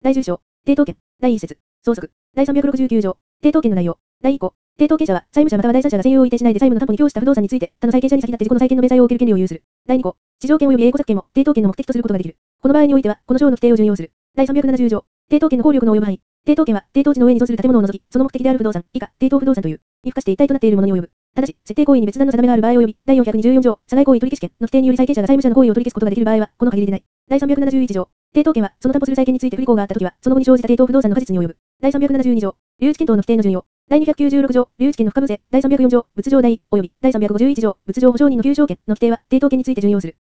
第10章、抵当権、第1節、相続、第369条、抵当権の内容、第1項、抵当権者は、債務者または第三者が占有を否定しないで債務の担保に供した不動産について、他の債権者に先立って自己の債権の明細を受ける権利を有する。第2項、地上権及び英語作権も、抵当権の目的とすることができる。この場合においては、この章の規定を準用する。第370条、抵当権の効力の及ぶ範囲。抵当権は、抵当地の上に属する建物を除き、その目的である不動産、以下、抵当不動産という、に付加して一体となっているものに及ぶ。ただし、設定行為に別段の定めがある場合及び、第424条、社外行為取消権の規定により債権者が債務者の行為を取り消すことができる場合は、この限りでない。第371条、抵当権は、その担保する債権について不履行があったときは、その後に生じた抵当不動産の果実に及ぶ。第372条、留置権等の規定の順用。第296条、留置権の不可分性。第304条、物状代、及び第351条、物状保証人の求償権の規定は、抵当権について準用する。